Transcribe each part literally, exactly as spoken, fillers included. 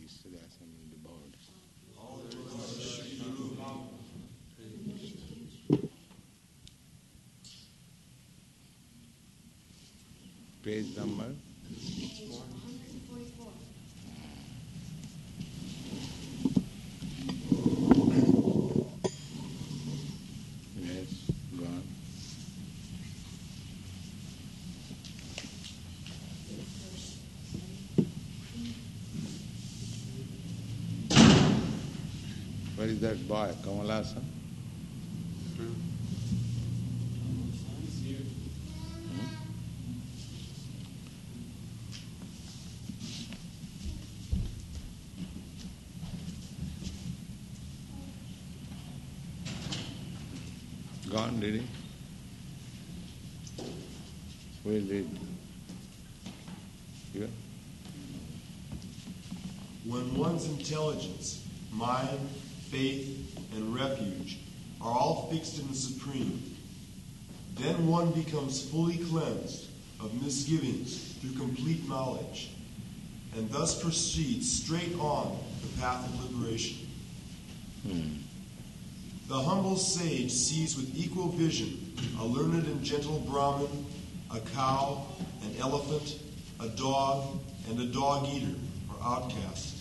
yesterday assembly board. Page number? Yes, go on. Where is that boy, Kamalasa? Hmm? Gone, did he? Where did? Here? When one's intelligence, mind, faith, and refuge are all fixed in the Supreme, then one becomes fully cleansed of misgivings through complete knowledge, and thus proceeds straight on the path of liberation. Hmm. The humble sage sees with equal vision a learned and gentle Brahmin, a cow, an elephant, a dog, and a dog-eater, or outcast.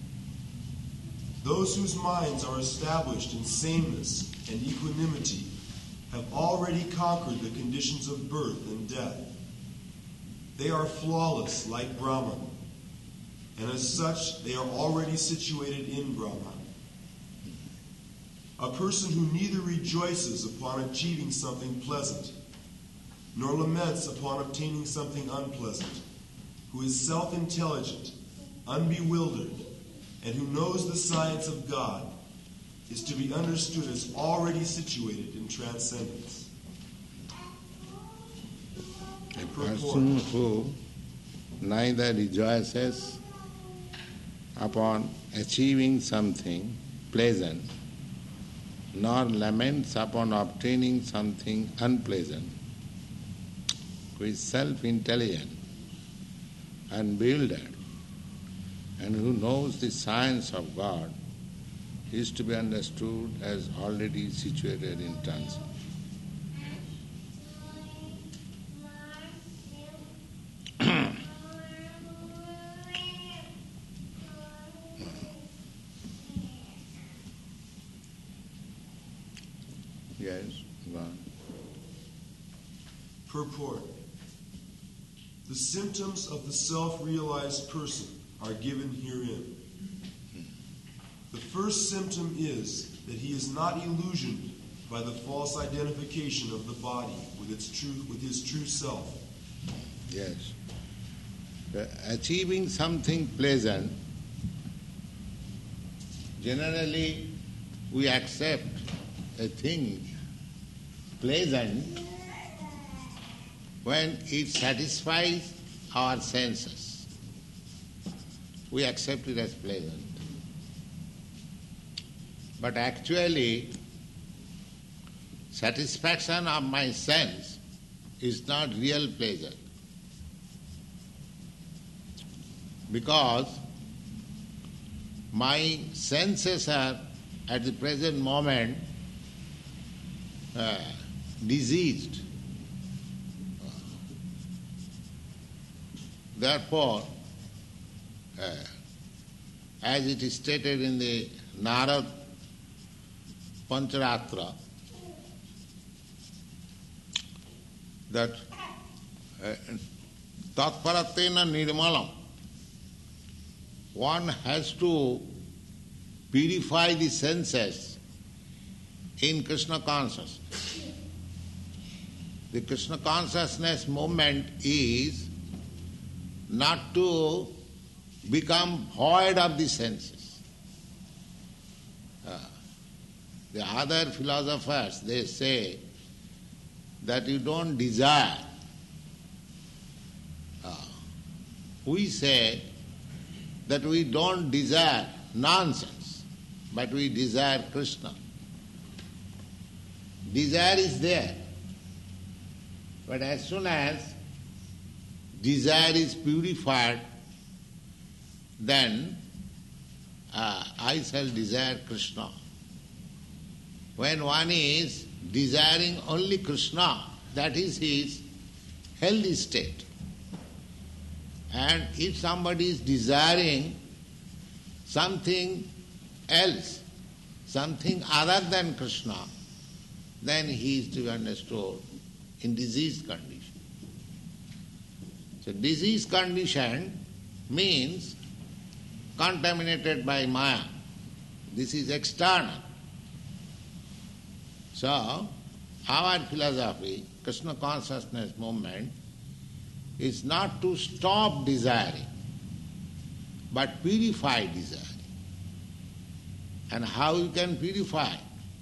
Those whose minds are established in sameness and equanimity have already conquered the conditions of birth and death. They are flawless like Brahman, and as such they are already situated in Brahman. A person who neither rejoices upon achieving something pleasant, nor laments upon obtaining something unpleasant, who is self-intelligent, unbewildered, and who knows the science of God, is to be understood as already situated in transcendence. A person who neither rejoices upon achieving something pleasant, nor laments upon obtaining something unpleasant, who is self-intelligent and bewildered, and who knows the science of God, is to be understood as already situated in transcendence. Yes, go on. Purport. The symptoms of the self-realized person are given herein. The first symptom is that he is not illusioned by the false identification of the body with its true, with his true self. Yes. The achieving something pleasant, generally we accept a thing pleasant when it satisfies our senses. We accept it as pleasant. But actually, satisfaction of my sense is not real pleasure. Because my senses are at the present moment uh, diseased. Therefore, uh, as it is stated in the Narad Pancharatra, that tatparatena nirmalam, one has to purify the senses in Krishna consciousness. The Krishna consciousness movement is not to become void of the senses. Uh, the other philosophers, they say that you don't desire. Uh, we say that we don't desire nonsense, but we desire Krishna. Desire is there, but as soon as desire is purified, then uh, I shall desire Krishna. When one is desiring only Krishna, that is his healthy state. And if somebody is desiring something else, something other than Krishna, then he is to be understood in diseased condition. So diseased condition means contaminated by Maya. This is external. So, our philosophy, Krishna consciousness movement, is not to stop desiring, but purify desiring. And how you can purify?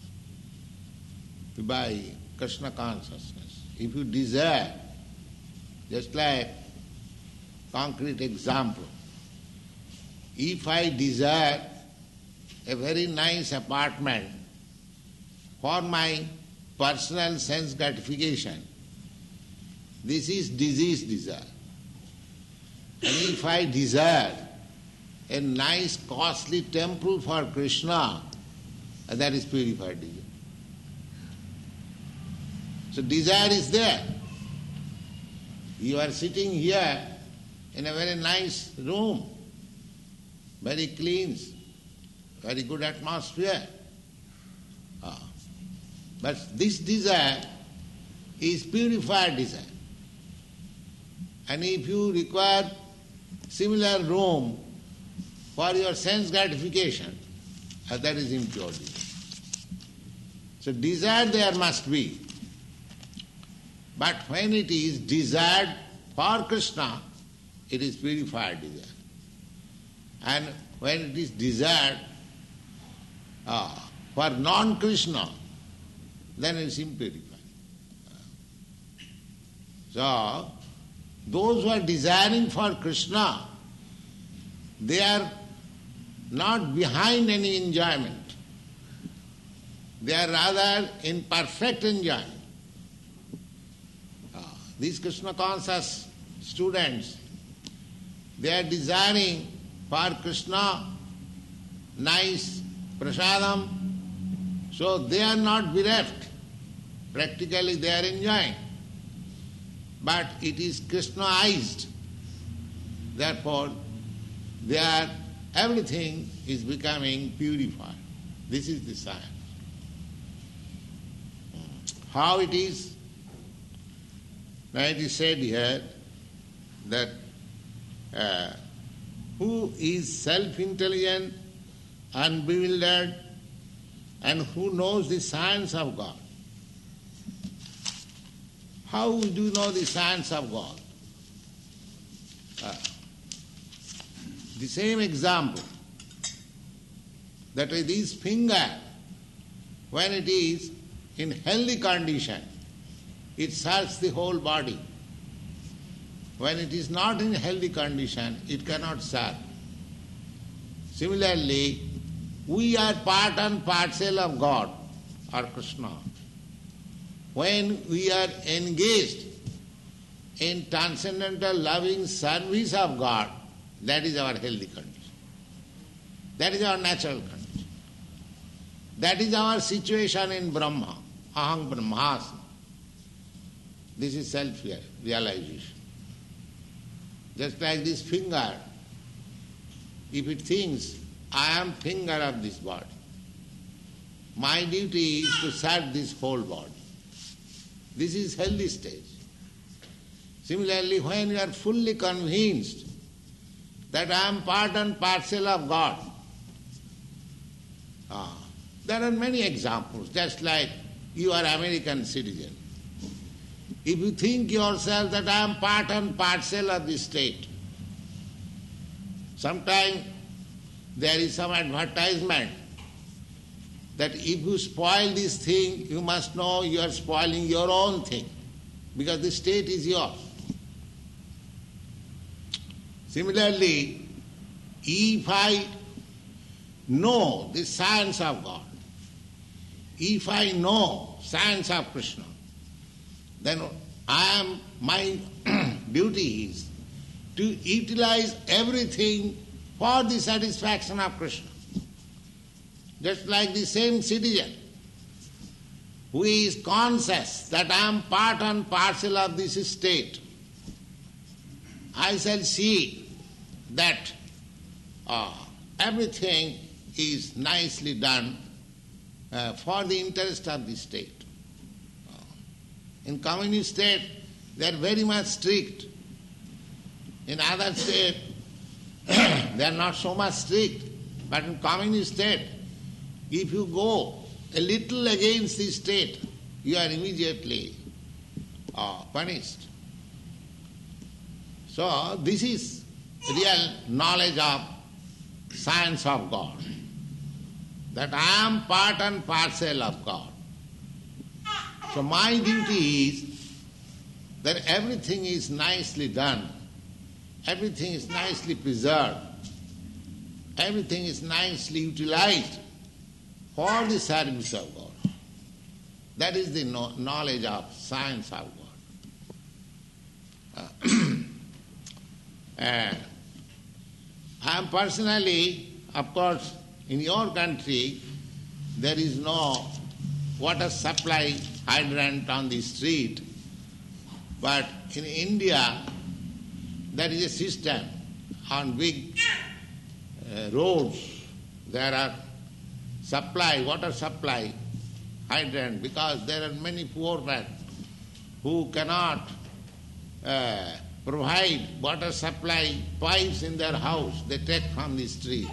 By Krishna consciousness. If you desire, just like concrete example, if I desire a very nice apartment for my personal sense gratification, this is diseased desire. And if I desire a nice costly temple for Krishna, that is purified desire. So desire is there. You are sitting here in a very nice room, very clean, very good atmosphere. Ah. But this desire is purified desire. And if you require similar room for your sense gratification, that is impure desire. So desire there must be. But when it is desired for Krishna, it is purified desire. And when it is desired uh, for non-Krishna, then it is impurified. So, those who are desiring for Krishna, they are not behind any enjoyment. They are rather in perfect enjoyment. Uh, these Krishna conscious students, they are desiring for Krishna nice prasadam, so they are not bereft. Practically they are enjoying. But it is Krishnaized. Therefore, they are, everything is becoming purified. This is the science. How it is? Now it is said here that uh, who is self-intelligent, unbewildered, and who knows the science of God. How do you know the science of God? Uh, the same example, that is this finger, when it is in healthy condition, it serves the whole body. When it is not in healthy condition, it cannot serve. Similarly, we are part and parcel of God or Krishna. When we are engaged in transcendental loving service of God, that is our healthy condition. That is our natural condition. That is our situation in Brahma. Aham Brahmasmi. This is self-realization. Just like this finger, if it thinks, I am finger of this body, my duty is to serve this whole body. This is healthy stage. Similarly, when you are fully convinced that I am part and parcel of God, ah, there are many examples, just like you are American citizen. If you think yourself that I am part and parcel of this state, sometimes there is some advertisement that if you spoil this thing, you must know you are spoiling your own thing, because the state is yours. Similarly, if I know the science of God, if I know science of Krishna, then I am, my duty is to utilize everything for the satisfaction of Krishna. Just like the same citizen who is conscious that I am part and parcel of this state, I shall see that uh, everything is nicely done uh, for the interest of the state. Uh, in communist state, they are very much strict. In other state, they are not so much strict. But in communist state, if you go a little against the state, you are immediately uh, punished. So this is real knowledge of science of God, that I am part and parcel of God. So my duty is that everything is nicely done, everything is nicely preserved, everything is nicely utilized for the service of God. That is the no- knowledge of science of God. Uh, and I am personally, of course, in your country, there is no water supply hydrant on the street, but in India, there is a system on big uh, roads. There are supply, water supply hydrant, because there are many poor men who cannot uh, provide water supply pipes in their house. They take from the street.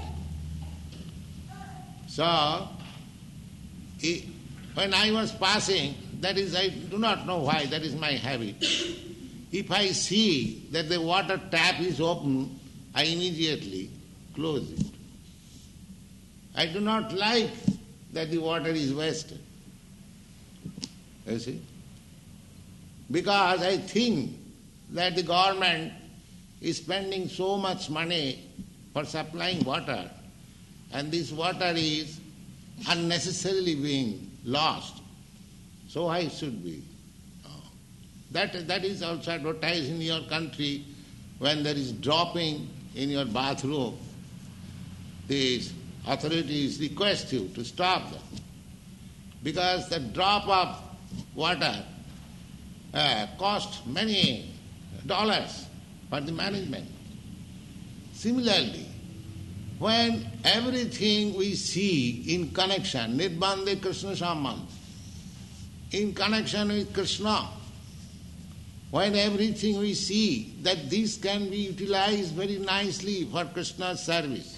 So, it, when I was passing, that is, I do not know why, that is my habit. If I see that the water tap is open, I immediately close it. I do not like that the water is wasted. You see? Because I think that the government is spending so much money for supplying water, and this water is unnecessarily being lost. So I should be. That, that is also advertised in your country when there is dropping in your bathroom. These authorities request you to stop them, because the drop of water uh, cost many dollars for the management. Similarly, when everything we see in connection, Nirbande Krishna Sambandh, in connection with Krishna, when everything we see that this can be utilized very nicely for Krishna's service,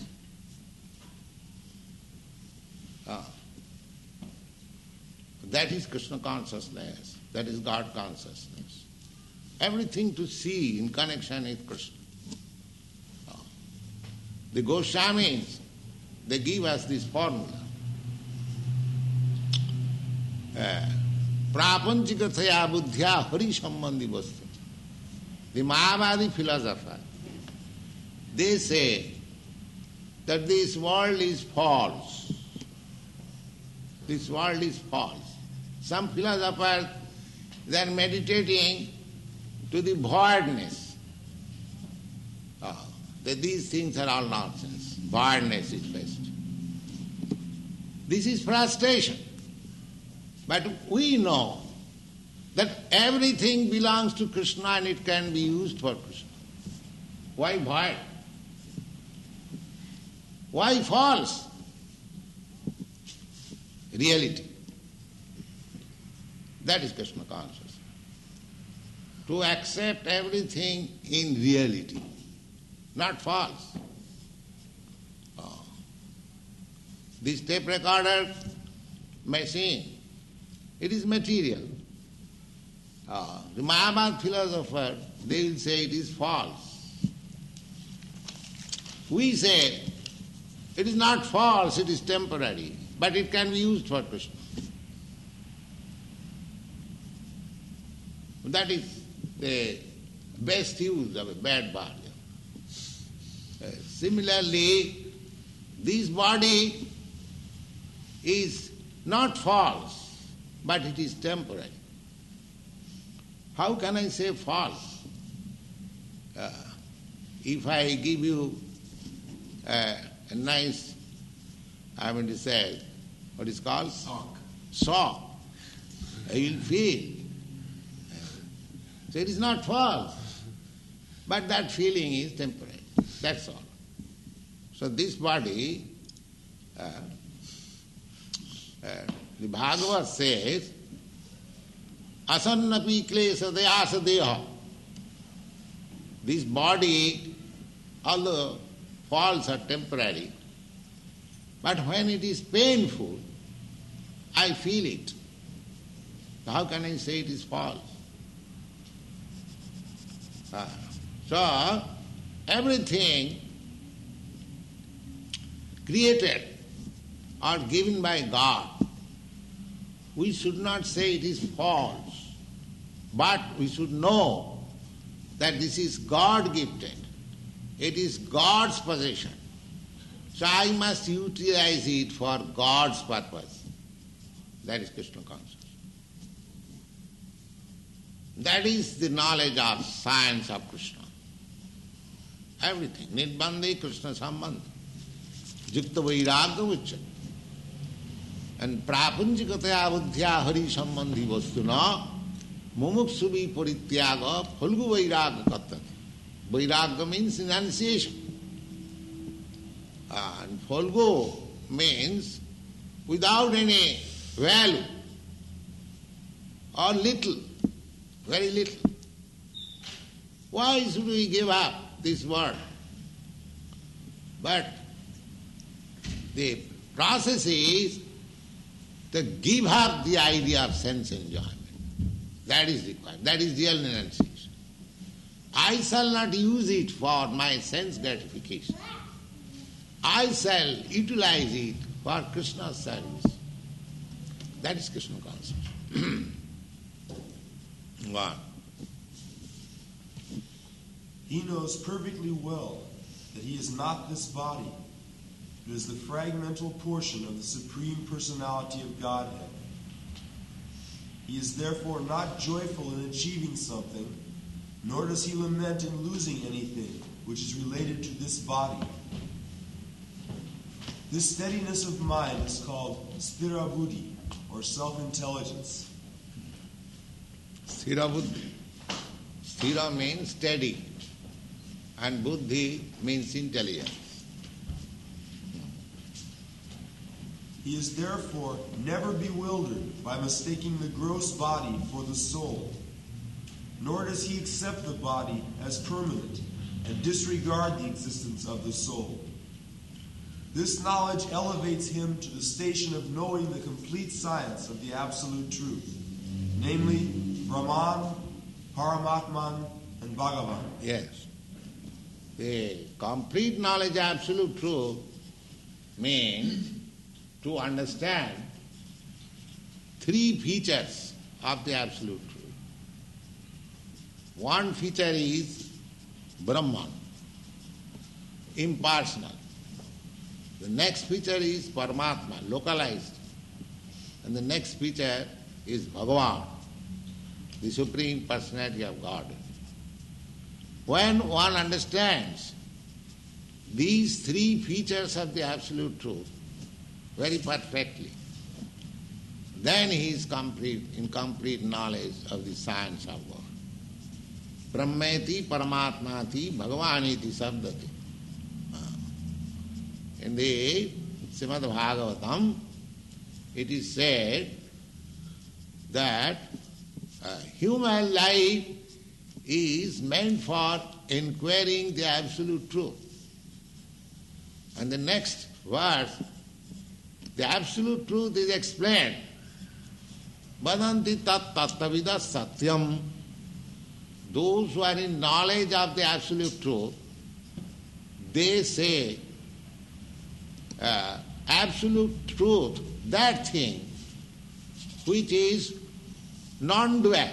ah, that is Krishna consciousness, that is God consciousness. Everything to see in connection with Krishna. Ah. The Goswamis, they give us this formula. Uh, Prapanchikataya buddhya hari sambandhi vastu. The Mayavadi philosopher, they say that this world is false. This world is false. Some philosophers, they are meditating to the voidness. Oh, that these things are all nonsense. Voidness is best. This is frustration. But we know that everything belongs to Krishna and it can be used for Krishna. Why void? Why false? Reality. That is Krishna consciousness. To accept everything in reality, not false. Oh. This tape recorder machine, it is material. Uh, the Mayavad philosopher, they will say it is false. We say it is not false, it is temporary, but it can be used for Krishna. That is the best use of a bad body. Uh, similarly, this body is not false, but it is temporary. How can I say false? Uh, if I give you uh, a nice I mean to say, what is called? Sock. Shock. You will feel. So it is not false. But that feeling is temporary. That's all. So this body, uh, uh, the Bhagavad says, asannapi klesa deyasa deha. This body, although falls are temporary, but when it is painful, I feel it. How can I say it is false? Ah. So, everything created or given by God, we should not say it is false, but we should know that this is God-gifted. It is God's possession. So I must utilize it for God's purpose. That is Krishna consciousness. That is the knowledge of science of Krishna. Everything. Nirbandhe Krishna sambandha. Jukta vairagya uchya. And prapunjikataya buddhya hari sambandhi vastuna mumuksuvi parityaga phalgu vairagya kattati. Vairagya means renunciation. And phalgu means without any value or little, very little. Why should we give up this world? But the process is to give up the idea of sense enjoyment. That is required. That is real renunciation. I shall not use it for my sense gratification. I shall utilize it for Krishna's service. That is Krishna consciousness. One. He knows perfectly well that he is not this body, but is the fragmental portion of the Supreme Personality of Godhead. He is therefore not joyful in achieving something, nor does he lament in losing anything which is related to this body. This steadiness of mind is called sthira buddhi, or self-intelligence. Sthira buddhi. Sthira means steady, and buddhi means intelligence. He is therefore never bewildered by mistaking the gross body for the soul, nor does he accept the body as permanent and disregard the existence of the soul. This knowledge elevates him to the station of knowing the complete science of the Absolute Truth, namely Brahman, Paramatman, and Bhagavan. Yes. The complete knowledge of Absolute Truth means to understand three features of the Absolute Truth. One feature is Brahman, impersonal. The next feature is Paramatma, localized. And the next feature is Bhagavan, the Supreme Personality of God. When one understands these three features of the Absolute Truth very perfectly, then he is complete, in complete knowledge of the science of God. Brahmeti Paramatmati Bhagavaniti Sabdati. In the Srimad Bhagavatam, it is said that uh, human life is meant for inquiring the Absolute Truth. And the next verse, the Absolute Truth is explained. Vadanti tat tattavida satyam. Those who are in knowledge of the Absolute Truth, they say, uh, Absolute Truth, that thing which is non-dual,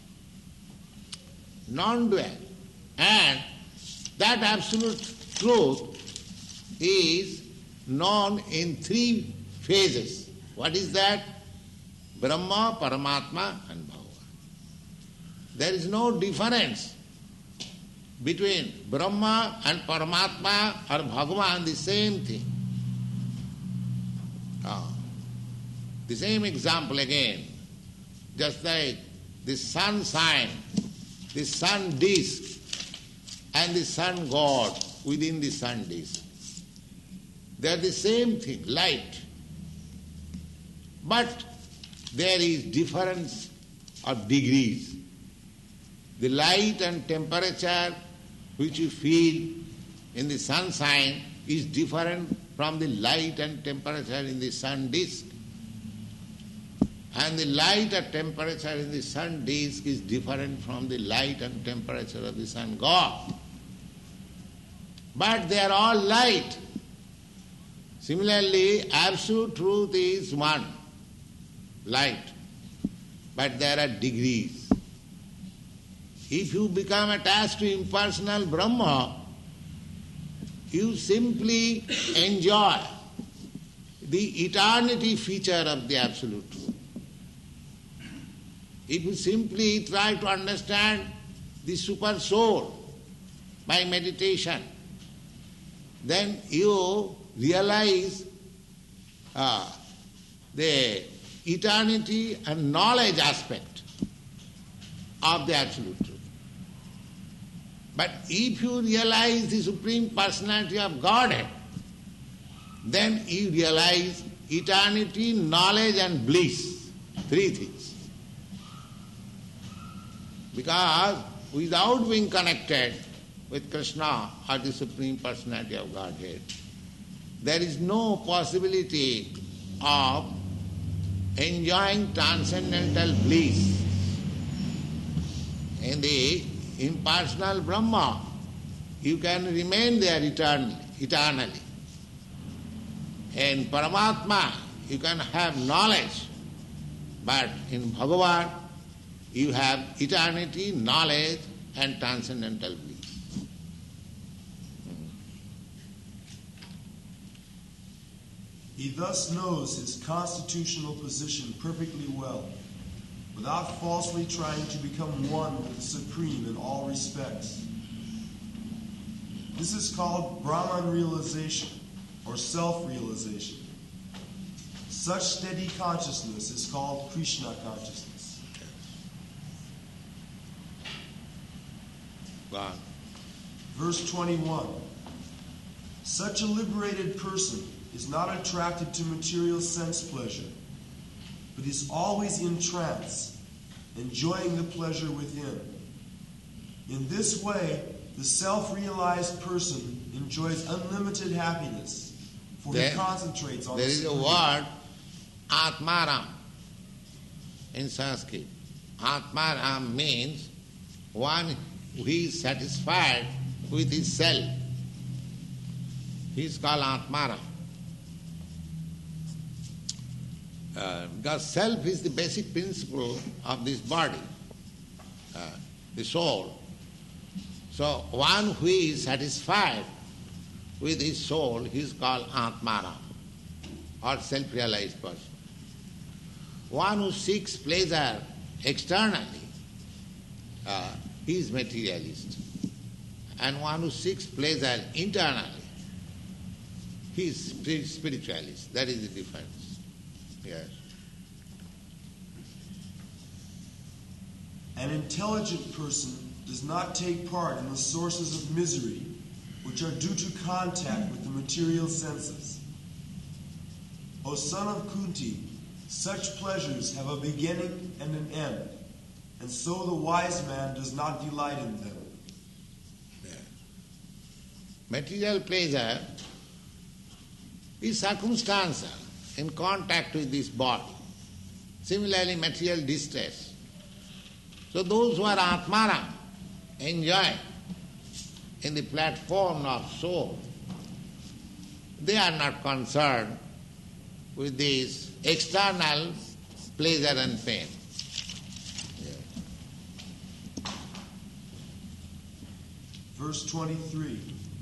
non-dual, and that Absolute Truth is known in three phases. What is that? Brahma, Paramatma, and Bhagavan. There is no difference between Brahma and Paramatma or Bhagavan, the same thing. Ah. The same example again, just like the sun sign, the sun disk, and the sun god within the sun disk. They are the same thing, light. But there is difference of degrees. The light and temperature which you feel in the sun sign is different from the light and temperature in the sun disk. And the light and temperature in the sun disk is different from the light and temperature of the sun god. But they are all light. Similarly, absolute truth is one, light. But there are degrees. If you become attached to impersonal Brahma, you simply enjoy the eternity feature of the Absolute Truth. If you simply try to understand the Super Soul by meditation, then you realize uh, the eternity and knowledge aspect of the Absolute Truth. But if you realize the Supreme Personality of Godhead, then you realize eternity, knowledge and bliss. Three things. Because without being connected with Krishna or the Supreme Personality of Godhead, there is no possibility of enjoying transcendental bliss. In the impersonal Brahma, you can remain there eternally. eternally. In Paramatma, you can have knowledge, but in Bhagavan, you have eternity, knowledge and transcendental bliss. He thus knows his constitutional position perfectly well, without falsely trying to become one with the Supreme in all respects. This is called Brahman realization, or self-realization. Such steady consciousness is called Krishna consciousness. God. Verse twenty-one. Such a liberated person is not attracted to material sense pleasure, but is always in trance, enjoying the pleasure within. In this way, the self-realized person enjoys unlimited happiness, for there, he concentrates on There the is a Supreme. word, Atmaram, in Sanskrit. Atmaram means one who is satisfied with his self. He is called Atmaram. Uh, because self is the basic principle of this body, uh, the soul. So one who is satisfied with his soul, he is called Atmaram, or self-realized person. One who seeks pleasure externally, uh, he is materialist. And one who seeks pleasure internally, he is spiritualist. That is the difference. Yes. An intelligent person does not take part in the sources of misery which are due to contact with the material senses. O son of Kunti, such pleasures have a beginning and an end, and so the wise man does not delight in them. Yeah. Material pleasure is circumstantial in contact with this body. Similarly, material distress. So those who are Atmaram enjoy in the platform of soul, they are not concerned with these external pleasure and pain. Yeah. Verse twenty-three.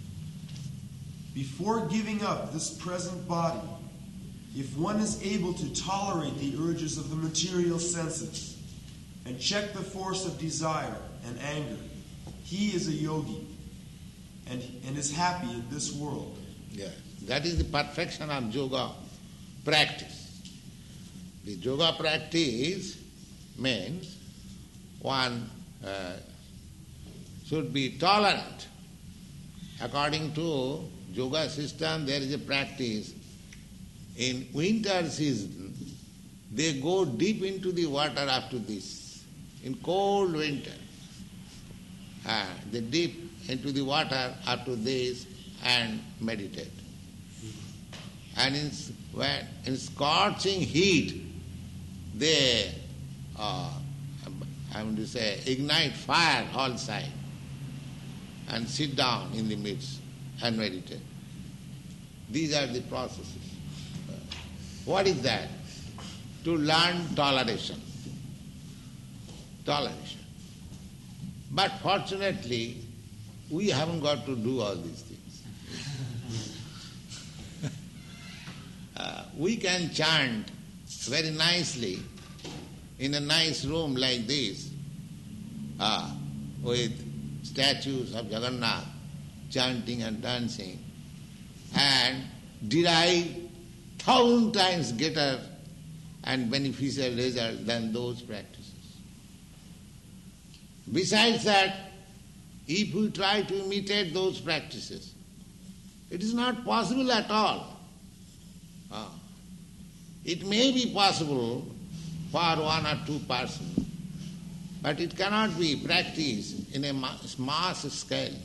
Before giving up this present body, if one is able to tolerate the urges of the material senses and check the force of desire and anger, he is a yogi and, and is happy in this world. Yeah. That is the perfection of yoga, practice. The yoga practice means one uh, should be tolerant. According to yoga system, there is a practice. In winter season, they go deep into the water after this. In cold winter, uh, they dip into the water after this and meditate. And in, when, in scorching heat, they, uh, I want to say, ignite fire all side and sit down in the midst and meditate. These are the processes. What is that? To learn toleration. Toleration. But fortunately, we haven't got to do all these things. uh, we can chant very nicely in a nice room like this, uh, with statues of Jagannath, chanting and dancing, and derive thousand times greater and beneficial result than those practices. Besides that, if we try to imitate those practices, it is not possible at all. Ah. It may be possible for one or two persons, but it cannot be practiced in a mass scale.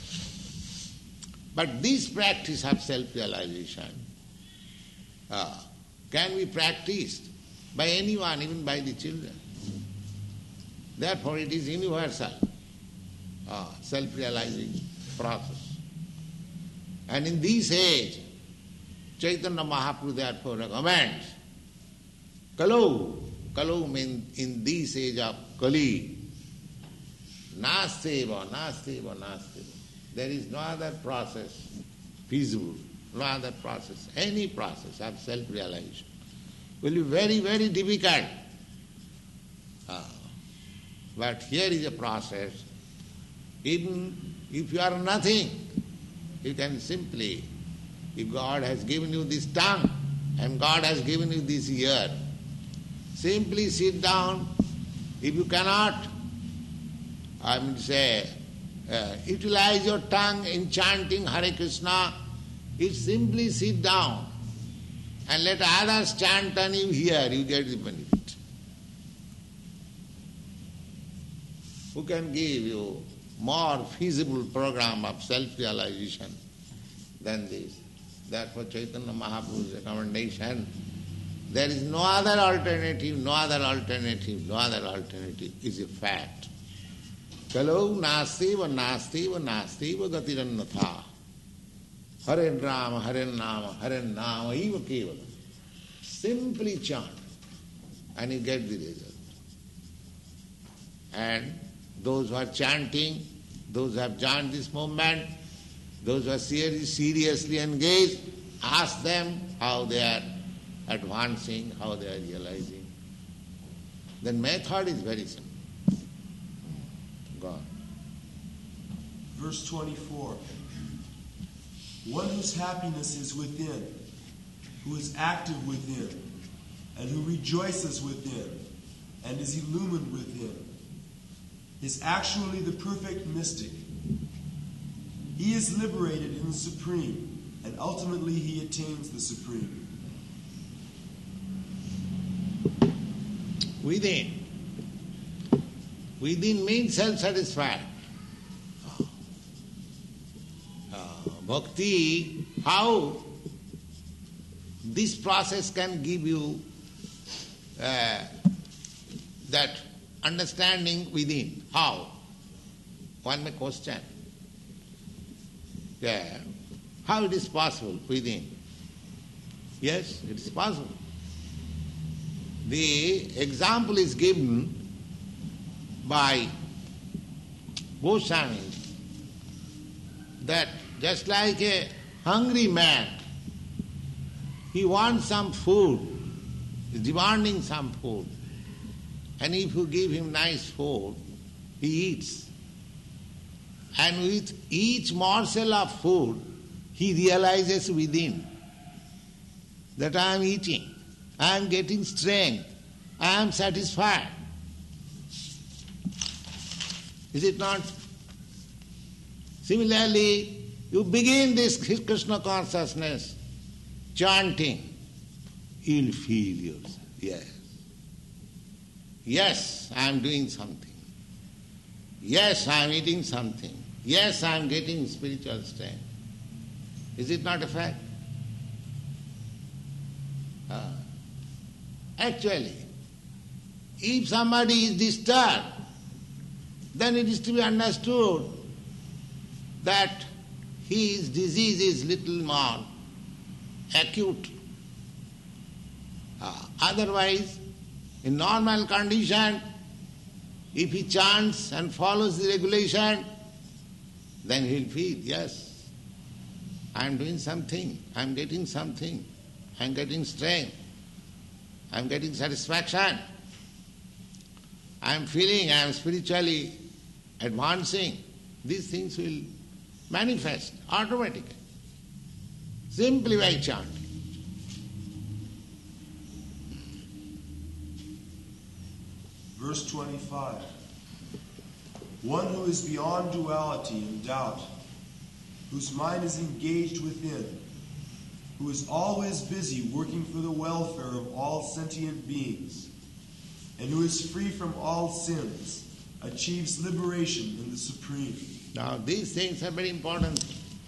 But this practice of self-realization uh, can be practiced by anyone, even by the children. Therefore, it is universal, uh, self-realizing process. And in this age, Chaitanya Mahaprabhu therefore recommends Kalau. Kalau means in this age of Kali, Nasteva, Nasteva, Nasteva. There is no other process feasible, no other process, any process of self-realization will be very, very difficult. Uh, but here is a process. Even if you are nothing, you can simply, if God has given you this tongue and God has given you this ear, simply sit down. If you cannot, I mean say, uh, utilize your tongue in chanting Hare Krishna, you simply sit down and let others chant and you hear, you get the benefit. Who can give you more feasible program of self-realization than this? Therefore Chaitanya Mahaprabhu's recommendation, there is no other alternative, no other alternative, no other alternative is a fact. Kalau nastiva, nastiva, nastiva gatirannatha. Hare Rama, Hare Nama, Hare Nama, eva kevala. Simply chant and you get the result. And those who are chanting, those who have joined this movement, those who are seriously engaged, ask them how they are advancing, how they are realizing. The method is very simple. Go on. Verse twenty-four. One whose happiness is within, who is active within, and who rejoices within, and is illumined within, is actually the perfect mystic. He is liberated in the Supreme, and ultimately he attains the Supreme. Within. Within means self-satisfied. Uh, bhakti, how this process can give you uh, that understanding within. How? One may question. Yeah. How it is possible within? Yes, it is possible. The example is given by Goswami that just like a hungry man, he wants some food, is demanding some food, and if you give him nice food, he eats. And with each morsel of food, he realizes within. that I am eating, I am getting strength, I am satisfied. Is it not? Similarly, you begin this Krishna consciousness, chanting, you'll feel yourself. Yes. Yes, I am doing something. Yes, I am eating something. Yes, I am getting spiritual strength. Is it not a fact? Uh, actually, if somebody is disturbed, then it is to be understood that his disease is little more acute. Uh, otherwise, in normal condition, if he chants and follows the regulation, then he'll feel, yes, I am doing something, I am getting something, I am getting strength, I am getting satisfaction, I am feeling I am spiritually advancing. These things will manifest automatically, simply by chanting. Verse twenty-five. One who is beyond duality and doubt, whose mind is engaged within, who is always busy working for the welfare of all sentient beings, and who is free from all sins, achieves liberation in the Supreme. Now these things are very important.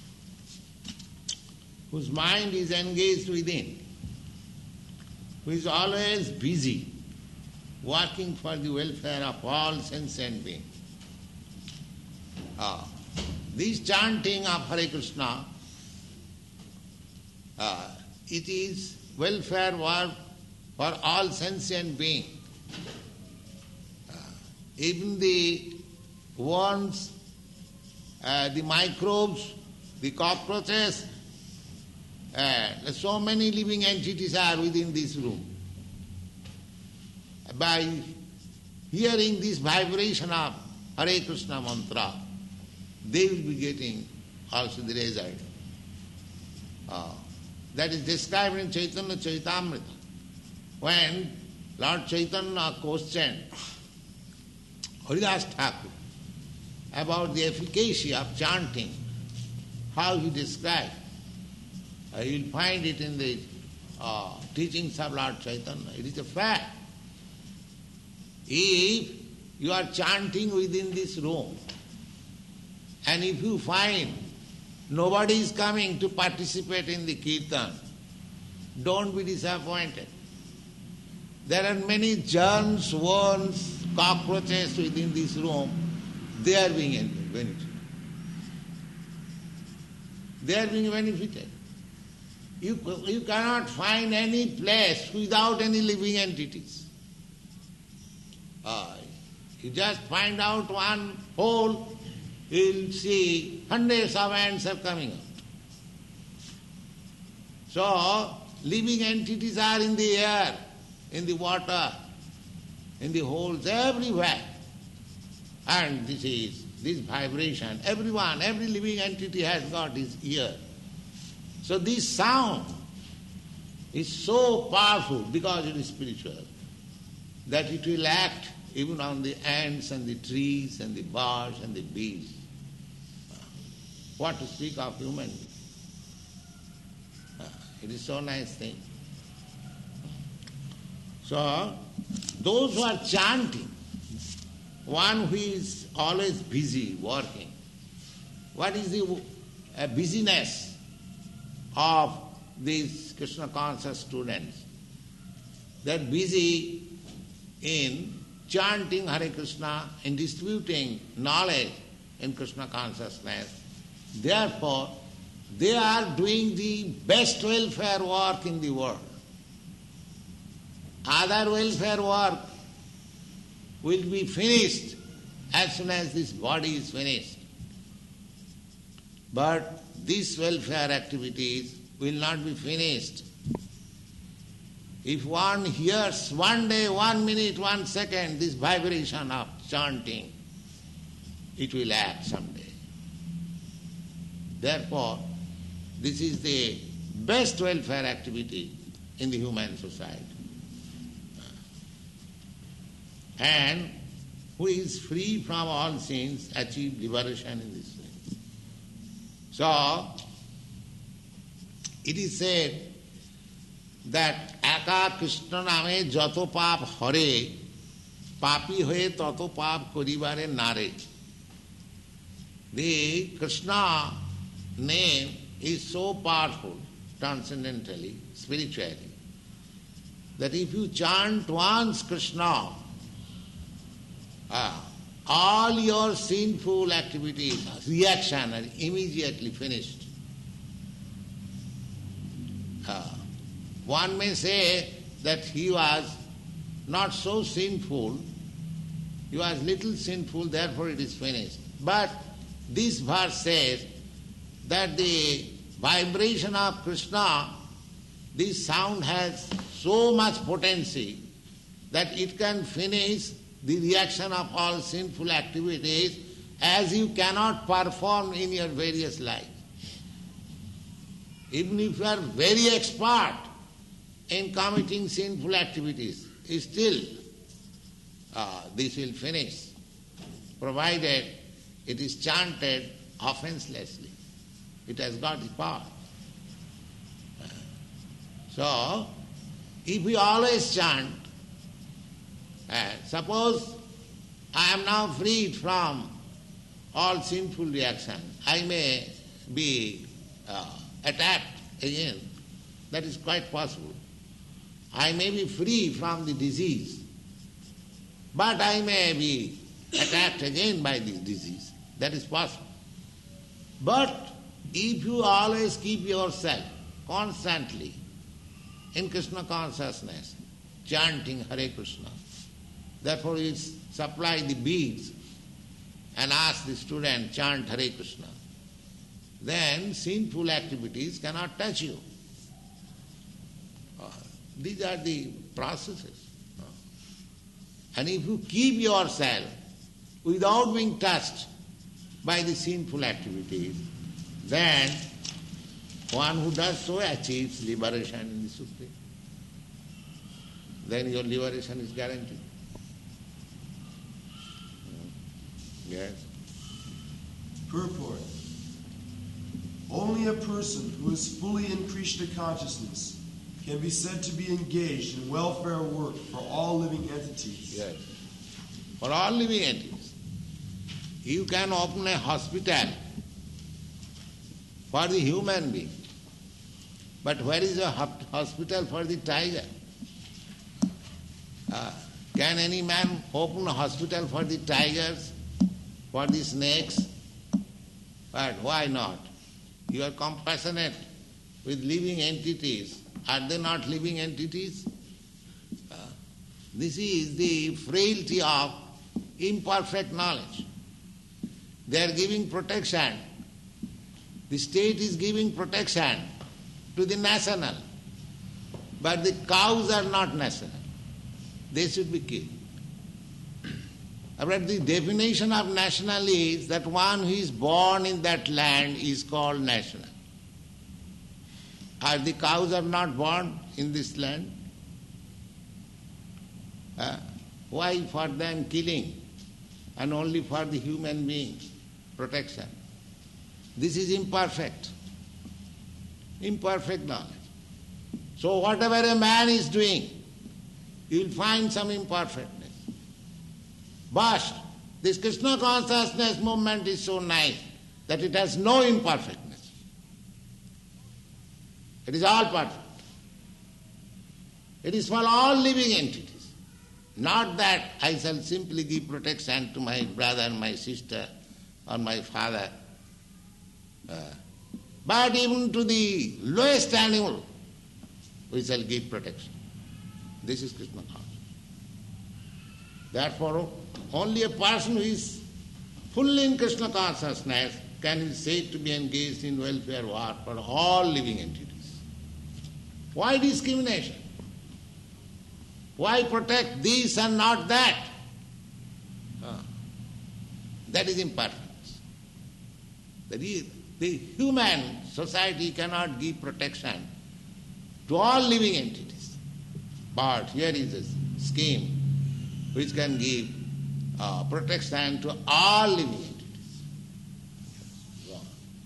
Whose mind is engaged within, who is always busy working for the welfare of all sentient beings. Uh, this chanting of Hare Krishna, uh, it is welfare work for all sentient beings. Uh, even the worms, uh, the microbes, the cockroaches, uh, so many living entities are within this room. By hearing this vibration of Hare Krishna mantra, they will be getting also the result. Uh, that is described in Chaitanya Charitamrita. When Lord Chaitanya questioned Haridas Thakur about the efficacy of chanting, how he described, uh, you will find it in the uh, teachings of Lord Chaitanya. It is a fact. If you are chanting within this room, and if you find nobody is coming to participate in the kirtan, don't be disappointed. There are many germs, worms, cockroaches within this room. They are being benefited. They are being benefited. You, you cannot find any place without any living entities. Uh, you just find out one hole, you'll see hundreds of ants are coming out. So, living entities are in the air, in the water, in the holes, everywhere. And this is, this vibration, everyone, every living entity has got his ear. So this sound is so powerful because it is spiritual, that it will act even on the ants and the trees and the birds and the bees. What to speak of human beings? It is so nice thing. So, those who are chanting, one who is always busy working, what is the uh, busyness of these Krishna conscious students? They are busy in chanting Hare Krishna, in distributing knowledge in Krishna consciousness. Therefore, they are doing the best welfare work in the world. Other welfare work will be finished as soon as this body is finished. But these welfare activities will not be finished. If one hears one day, one minute, one second, this vibration of chanting, it will act someday. Therefore, this is the best welfare activity in the human society. And who is free from all sins achieve liberation in this way. So, it is said that eka Krishna name jato pap hare papi hoye tato pap koribare nare. The Krishna name is so powerful transcendentally, spiritually, that if you chant once Krishna, uh, all your sinful activities, reaction are immediately finished. Uh, one may say that he was not so sinful, he was little sinful, therefore it is finished. But this verse says that the vibration of Krishna, this sound has so much potency that it can finish the reaction of all sinful activities as you cannot perform in your various lives. Even if you are very expert in committing sinful activities, still uh, this will finish, provided it is chanted offenselessly. It has got the power. So, if we always chant, uh, suppose I am now freed from all sinful reaction, I may be uh, attacked again. That is quite possible. I may be free from the disease, but I may be attacked again by this disease. That is possible. But if you always keep yourself constantly in Krishna consciousness, chanting Hare Krishna, therefore you supply the beads and ask the student, chant Hare Krishna, then sinful activities cannot touch you. Uh, these are the processes. Uh, and if you keep yourself without being touched by the sinful activities, then one who does so achieves liberation in the Supreme. Then your liberation is guaranteed. Yes. Purport. Only a person who is fully in Krishna consciousness can be said to be engaged in welfare work for all living entities. Yes. For all living entities. You can open a hospital for the human being. But where is a hospital for the tiger? Uh, can any man open a hospital for the tigers, for the snakes? But why not? You are compassionate with living entities. Are they not living entities? Uh, this is the frailty of imperfect knowledge. They are giving protection. The state is giving protection to the national. But the cows are not national. They should be killed. But the definition of national is that one who is born in that land is called national. Are the cows are not born in this land? Uh, why for them killing and only for the human beings protection? This is imperfect. Imperfect knowledge. So whatever a man is doing, you will find some imperfectness. But this Krishna consciousness movement is so nice that it has no imperfectness. It is all perfect. It is for all living entities. Not that I shall simply give protection to my brother, my sister, or my father. Uh, but even to the lowest animal, we shall give protection. This is Krishna consciousness. Therefore, only a person who is fully in Krishna consciousness can be said to be engaged in welfare work for all living entities. Why discrimination? Why protect this and not that? Uh, that is imperfect. That is, the human society cannot give protection to all living entities. But here is a scheme which can give uh, protection to all living entities. Yes.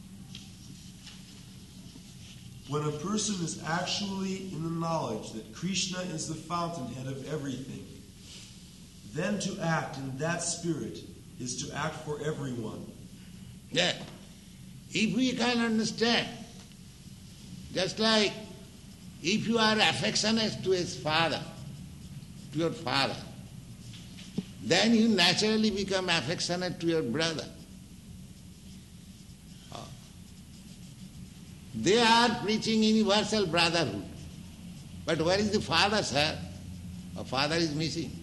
When a person is actually in the knowledge that Krishna is the fountainhead of everything, then to act in that spirit is to act for everyone. Yeah. If we can understand, just like if you are affectionate to his father, to your father, then you naturally become affectionate to your brother. They are preaching universal brotherhood. But where is the father, sir? A father is missing.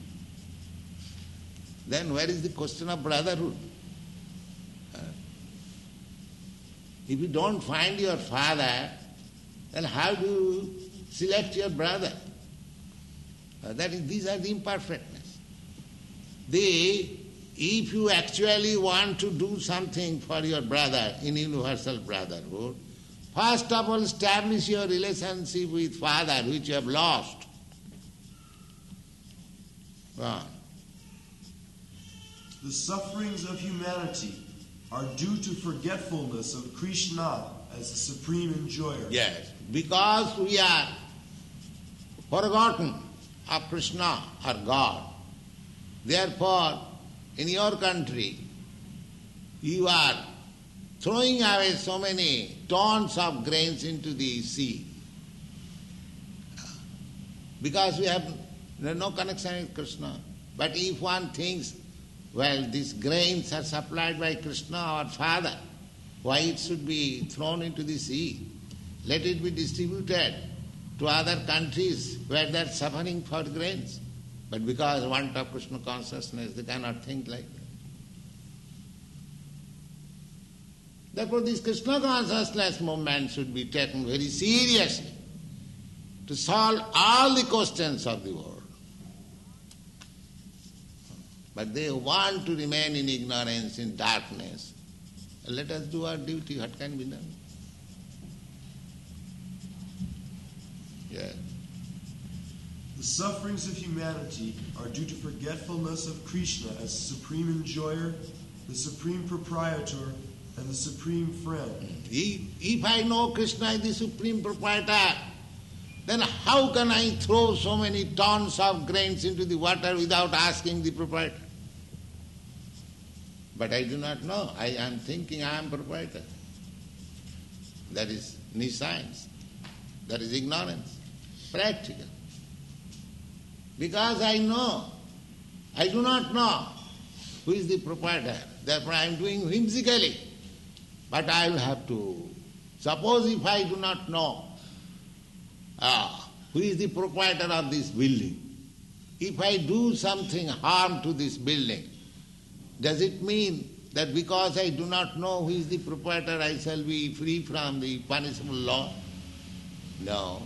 Then where is the question of brotherhood? If you don't find your father, then how do you select your brother? That is, these are the imperfectness. The, if you actually want to do something for your brother in universal brotherhood, first of all establish your relationship with father which you have lost. Go The sufferings of humanity are due to forgetfulness of Krishna as the supreme enjoyer. Yes, because we are forgotten of Krishna or God. Therefore, in your country, you are throwing away so many tons of grains into the sea. Because we have no connection with Krishna. But if one thinks, well, these grains are supplied by Krishna, our Father, why it should be thrown into the sea? Let it be distributed to other countries where they are suffering for grains. But because of want of Krishna consciousness, they cannot think like that. Therefore, this Krishna consciousness movement should be taken very seriously to solve all the questions of the world. But they want to remain in ignorance, in darkness. Let us do our duty. What can be done? Yes. The sufferings of humanity are due to forgetfulness of Krishna as the supreme enjoyer, the supreme proprietor, and the supreme friend. If, if I know Krishna is the supreme proprietor, then how can I throw so many tons of grains into the water without asking the proprietor? But I do not know. I am thinking I am proprietor. That is nescience. That is ignorance. Practical. Because I know, I do not know who is the proprietor. Therefore I am doing whimsically. But I will have to, suppose if I do not know ah, who is the proprietor of this building, if I do something harm to this building, does it mean that because I do not know who is the proprietor, I shall be free from the punishable law? No.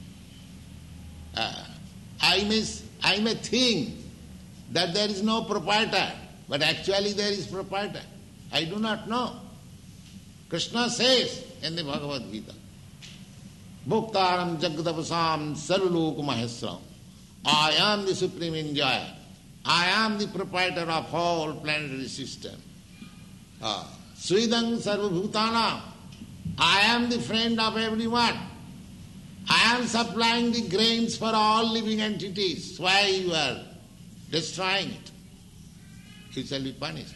Uh, I may, I may think that there is no proprietor, but actually there is proprietor. I do not know. Krishna says in the Bhagavad Gita, Bhuktaram Jagadavasam Sarvaloka Mahesram. I am the supreme enjoyer. I am the proprietor of whole planetary system. Uh, Sridang Sarvabhutana. I am the friend of everyone. I am supplying the grains for all living entities. Why you are destroying it? You shall be punished.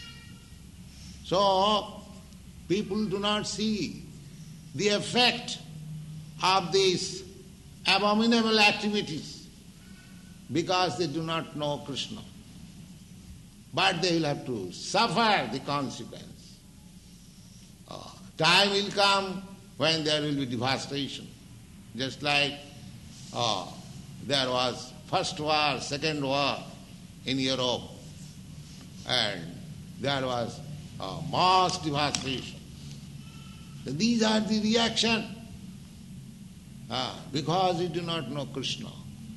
So, people do not see the effect of these abominable activities because they do not know Krishna. But they will have to suffer the consequence. Uh, time will come when there will be devastation. Just like uh, there was first war, second war in Europe, and there was uh, mass devastation. These are the reaction uh, because you do not know Krishna.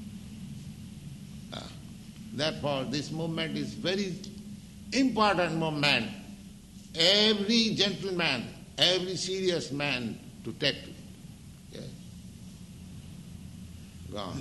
Uh, therefore, this movement is very important movement. Every gentleman, every serious man to take to it. Yes. Go on.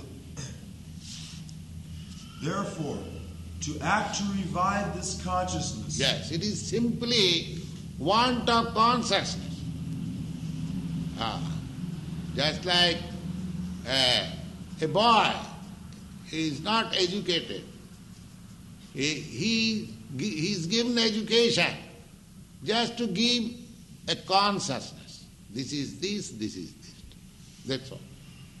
Therefore, to act to revive this consciousness. Yes, it is simply want of consciousness. Ah, just like uh, a boy is not educated. He, he, he is given education just to give a consciousness. This is this, this is this. That's all.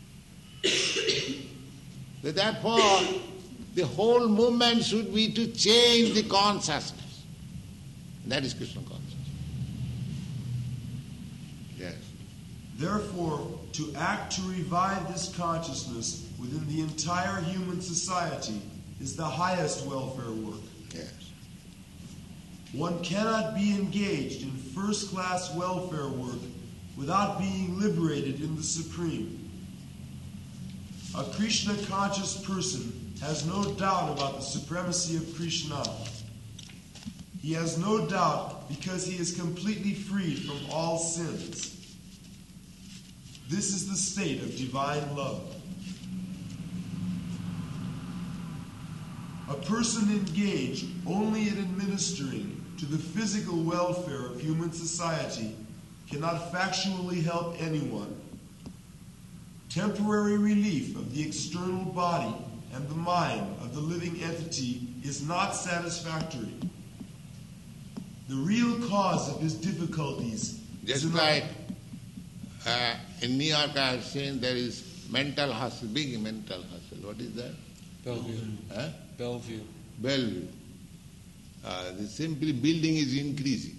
So therefore, the whole movement should be to change the consciousness. That is Krishna consciousness. Yes. Therefore, to act to revive this consciousness within the entire human society is the highest welfare work. Yes. One cannot be engaged in first-class welfare work without being liberated in the Supreme. A Krishna-conscious person has no doubt about the supremacy of Krishna. He has no doubt because he is completely freed from all sins. This is the state of divine love. A person engaged only in administering to the physical welfare of human society cannot factually help anyone. Temporary relief of the external body and the mind of the living entity is not satisfactory. The real cause of his difficulties Just is like uh, in New York I have seen there is mental hospital, big mental hospital. What is that? Bellevue. Huh? Bellevue. Bellevue. Uh, the simply building is increasing.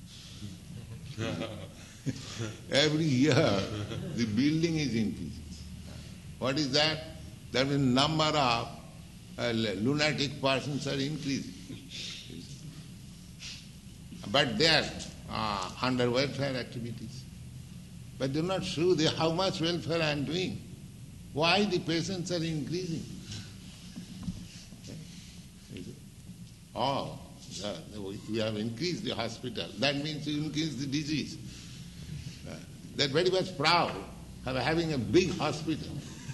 Every year the building is increasing. What is that? That means number of uh, lunatic persons are increasing. But they are uh, under welfare activities. But do not show the, how much welfare I am doing. Why the patients are increasing? Oh, we have increased the hospital. That means you increase the disease. Uh, They're very much proud of having a big hospital.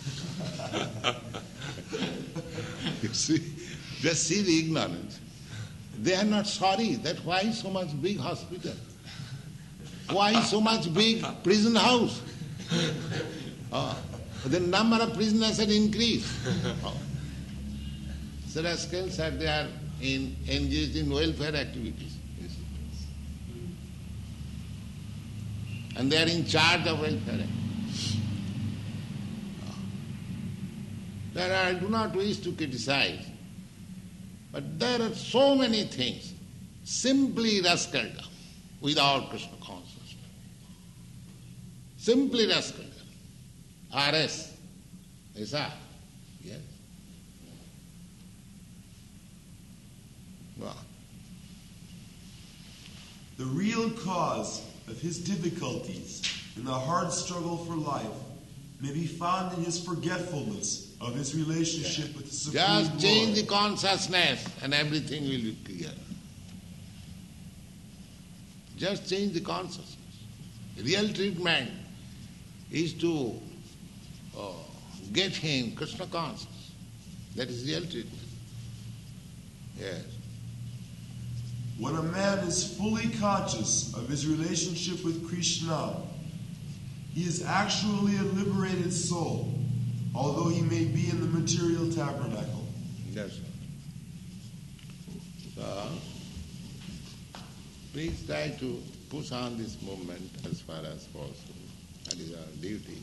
You see, just see the ignorance. They are not sorry that why so much big hospital? Why so much big prison house? Oh, the number of prisoners had increased. Oh. So rascals are they are in, engaged in welfare activities. You see. And they are in charge of welfare activities. There are, I do not wish to criticize, but there are so many things simply rascaldom without Krishna consciousness. Simply rascaldom. R S. Aisa? Yes. Wow. the real cause of his difficulties in the hard struggle for life may be found in his forgetfulness of his relationship with the Supreme Just change Lord. the consciousness and everything will be clear. Just change the consciousness. Real treatment is to uh, get him Krishna conscious. That is real treatment. Yes. When a man is fully conscious of his relationship with Krishna, he is actually a liberated soul, although he may be in the material tabernacle. That's right. So, please try to push on this movement as far as possible. That is our duty.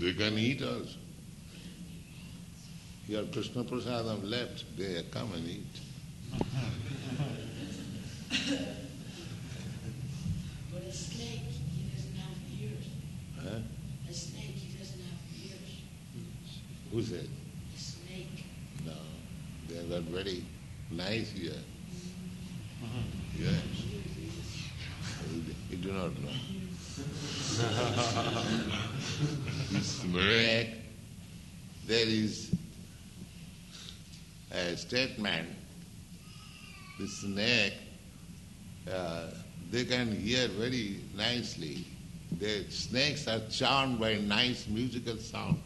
We can eat also. Your Krishna Prasadam left, there, come and eat. But a snake, he doesn't have ears. Huh? A snake, he doesn't have ears. Who said? A snake. No, they have got very nice ear. Yes. You, you do not know. This snake, there is a statement, the snake, uh, they can hear very nicely. The snakes are charmed by nice musical sound.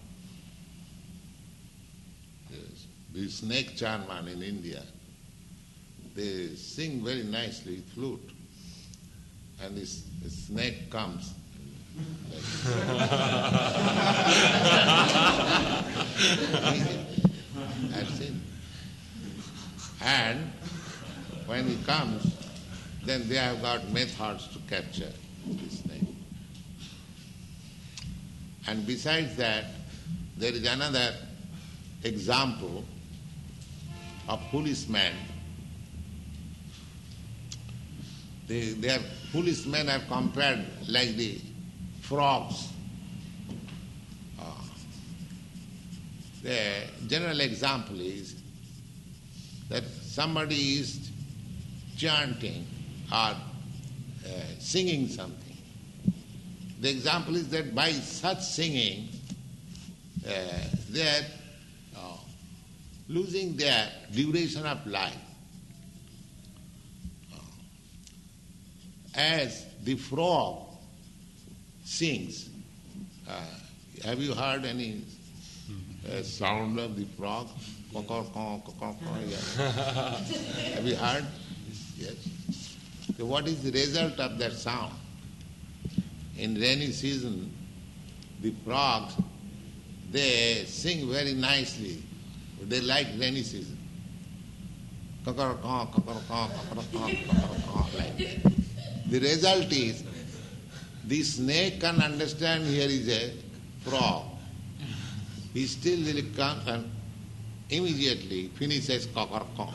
Yes. The snake charman in India, they sing very nicely, flute, and this the snake comes. I've seen. And when he comes, then they have got methods to capture the snake. And besides that, there is another example of policemen. They, their policemen are compared like the frogs. Uh, the general example is that somebody is chanting or uh, singing something. The example is that by such singing, uh, they are uh, losing their duration of life. Uh, as the frog sings, uh, have you heard any uh, sound of the frog? Have you heard? Yes. So what is the result of that sound? In rainy season, the frogs, they sing very nicely. They like rainy season. Like that. The result is, the snake can understand here is a frog. He still will come and immediately finishes cock-a-cock.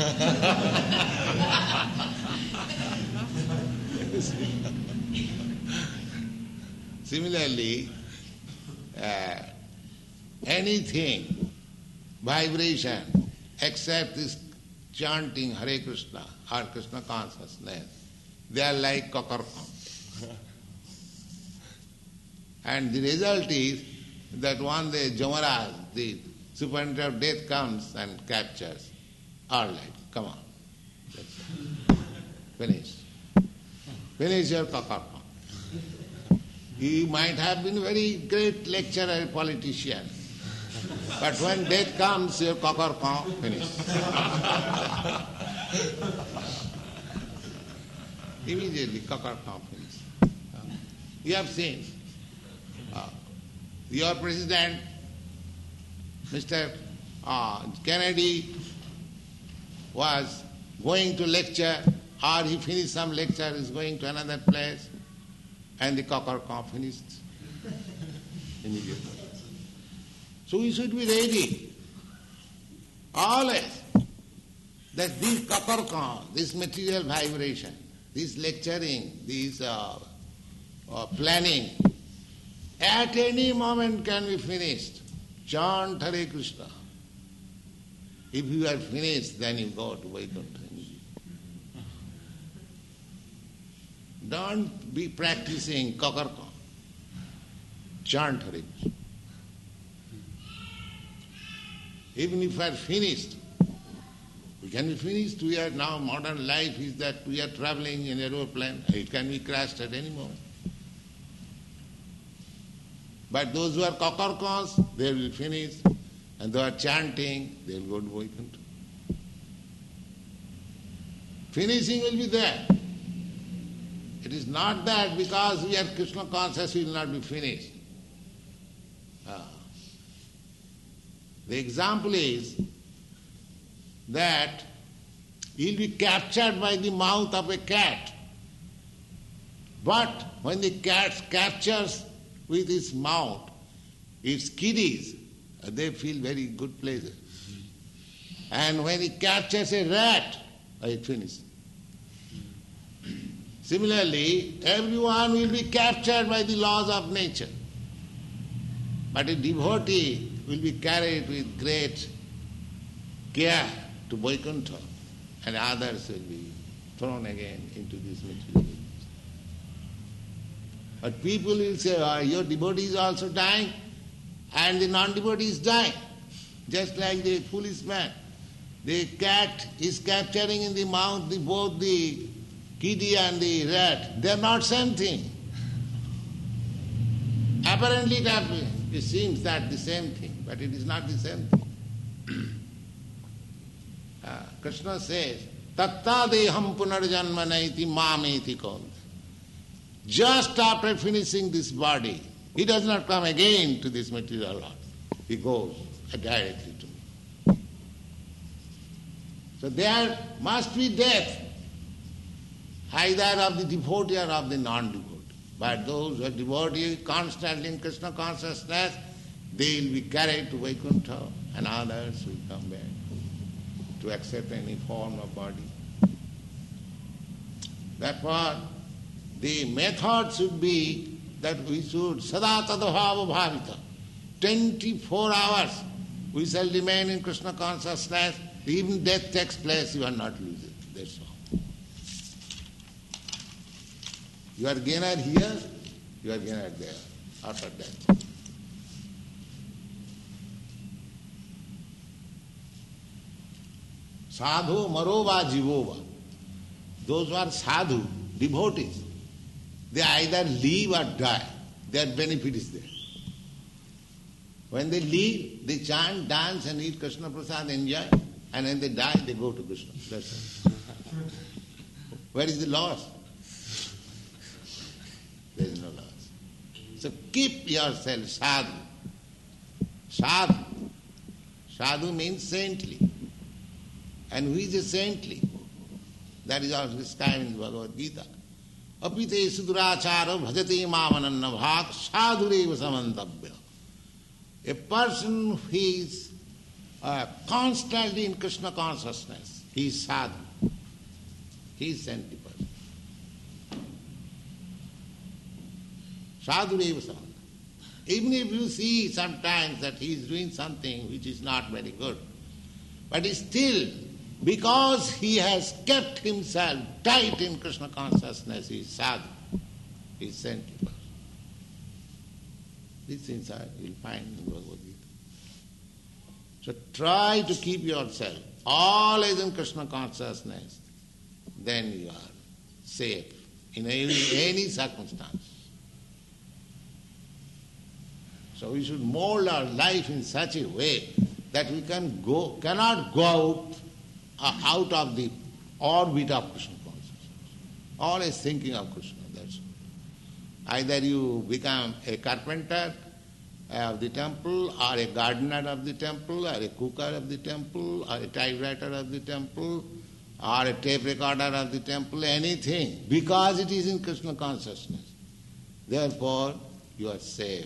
Similarly, uh, anything, vibration, except this chanting Hare Krishna or Krishna consciousness, they are like cock-a-cock. And the result is that one day Jamaraj, the superintendent of death, comes and captures. All right, come on. Finish. Finish your cock-a-cock. He might have been a very great lecturer, politician. But when death comes, your cock-a-cock, finish. Immediately, cock-a-cock, finish. You have seen. Uh, your president, Mister Uh, Kennedy, was going to lecture, or he finished some lecture, is going to another place, and the cock-a-cock finished immediately. So we should be ready, always, that this cock-a-cock, this material vibration, this lecturing, this uh, uh, planning, at any moment can be finished. Chant Hare Krishna. If you are finished, then you go to Vaikuntha. Don't be practicing cock-a-cock. Chant Hare Krishna. Even if we are finished, we can be finished. We are now, modern life is that we are traveling in aeroplane. It can be crashed at any moment. But those who are cock-a-cocks, they will finish. And those who are chanting, they will go to Vaikuntha. Finishing will be there. It is not that because we are Krishna conscious, we will not be finished. Ah. The example is that he will be captured by the mouth of a cat. But when the cat captures with his mouth, It's kiddies. They feel very good pleasure. And when he captures a rat, it finishes. Similarly, everyone will be captured by the laws of nature. But a devotee will be carried with great care to Vaikuntha, and others will be thrown again into this material world. But people will say, oh, your devotee is also dying, and the non-devotee is dying. Just like the foolish man. The cat is capturing in the mouth the, both the kiddie and the rat. They are not same thing. Apparently it, happens, it seems that the same thing, but it is not the same thing. uh, Krishna says, Tatta deham punarjanma naiti mameti konta. Just after finishing this body, he does not come again to this material world. He goes directly to me. So there must be death, either of the devotee or of the non-devotee. But those who are devotee constantly in Krishna consciousness, they will be carried to Vaikuntha, and others will come back to accept any form of body. Therefore, the method should be that we should sada tadabhava bhavita. twenty-four hours we shall remain in Krishna consciousness. Even death takes place, you are not losing. That's all. You are gainer here, you are gainer there, after death. Sadhu marova jivova. Those who are sadhu, devotees, they either live or die. Their benefit is there. When they live, they chant, dance and eat Krishna Prasad, enjoy. And when they die, they go to Krishna. That's all. Where is the loss? There is no loss. So keep yourself sadhu. Sadhu. Sadhu means saintly. And who is a saintly? That is also described in the Bhagavad Gita. Apite sudurachara bhajate mamananna bhak sadhureva samantabhya. A person who is uh, constantly in Krishna consciousness, he is sadhu. He is saintly person. Sadhureva samantabhya. Even if you see sometimes that he is doing something which is not very good, but still, because he has kept himself tight in Krishna consciousness, he is sadhu, he is saintly person. These things are, you will find in Bhagavad Gita. So try to keep yourself always in Krishna consciousness, then you are safe in any, any circumstance. So we should mold our life in such a way that we can go, cannot go out, uh, out of the orbit of Krishna consciousness. Always thinking of Krishna, that's all. Either you become a carpenter of the temple, or a gardener of the temple, or a cooker of the temple, or a typewriter of the temple, or a tape recorder of the temple, anything, because it is in Krishna consciousness. Therefore, you are safe.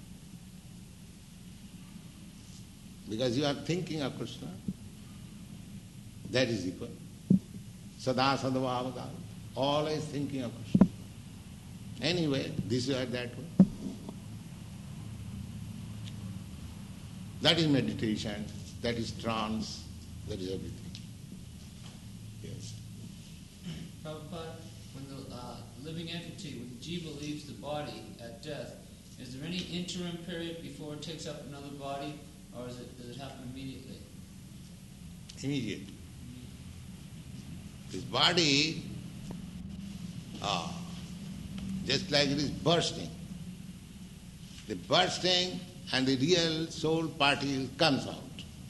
Because you are thinking of Krishna. That is equal. Sada sadavavada. Always thinking of Krishna. Anyway, this way or that way. That is meditation, that is trance, that is everything. Yes. Prabhupada, when the uh, living entity, when the jiva leaves the body at death, is there any interim period before it takes up another body, or is it, does it happen immediately? Immediate. This body, ah, just like it is bursting. The bursting and the real soul particle comes out.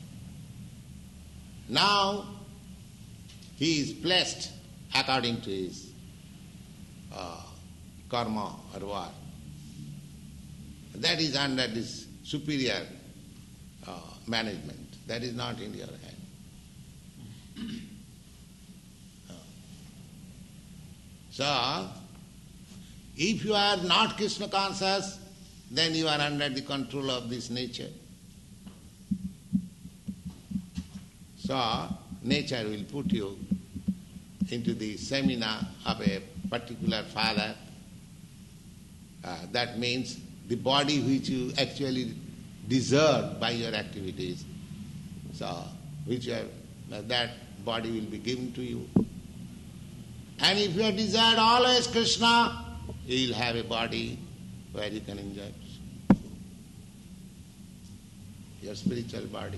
Now he is placed according to his uh, karma or what. That is under this superior uh, management. That is not in your hand. uh. So, if you are not Krishna conscious, then you are under the control of this nature. So, nature will put you into the seminar of a particular father. Uh, that means the body which you actually deserve by your activities. So, which you have, uh, that body will be given to you. And if you have desired always Krishna, you will have a body where you can enjoy your spiritual body.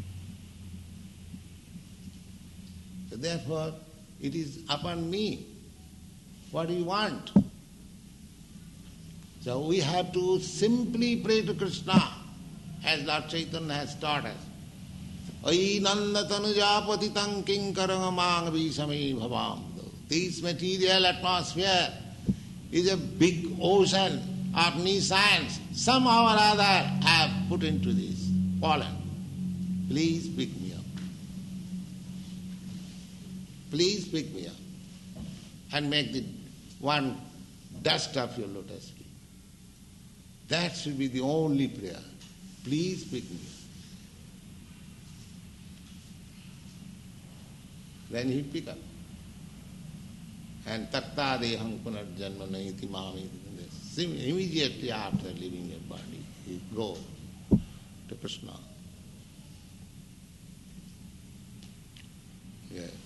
So therefore, it is upon me. What do you want? So we have to simply pray to Krishna, as Lord Chaitanya has taught us. Ai nanda tanuja patitam kinkaranga mang visame bhavam. This material atmosphere is a big ocean of nescience. Somehow or other I have put into this fallen. Please pick me up. Please pick me up and make the one dust of your lotus feet. That should be the only prayer. Please pick me up. Then he pick up. And tatta deham punarjanma naiti mami. Immediately after leaving your body, you go to Krishna. Yeah. It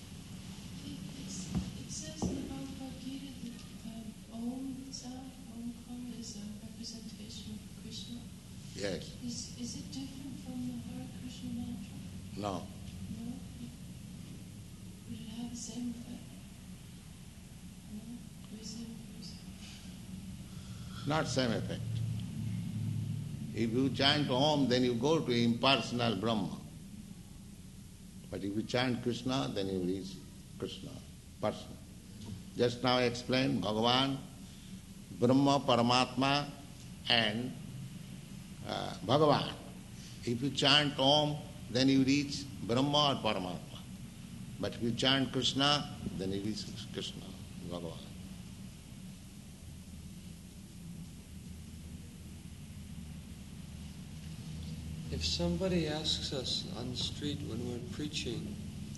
says in the Bhagavad Gita that um, Om itself, Omkara, is a representation of Krishna. Yes. Is is it different from the Hare Krishna mantra? No. No? Would it have the same effect? No? Or is it, or is it? Not same effect. If you chant Om, then you go to impersonal Brahma. But if you chant Krishna, then you reach Krishna, person. Just now I explained Bhagavan, Brahma, Paramatma, and uh, Bhagavan. If you chant Om, then you reach Brahma or Paramatma. But if you chant Krishna, then you reach Krishna, Bhagavan. If somebody asks us on the street when we're preaching,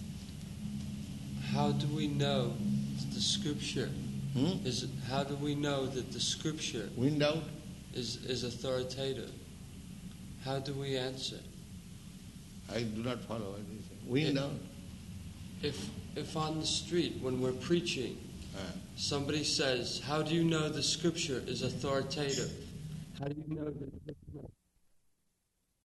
how do we know that the scripture Hmm? is? How do we know that the scripture Wind out? is is authoritative? How do we answer? I do not follow what you say. Wind Yeah. out? If if on the street when we're preaching, Uh, somebody says, "How do you know the scripture is authoritative? How do you know that?"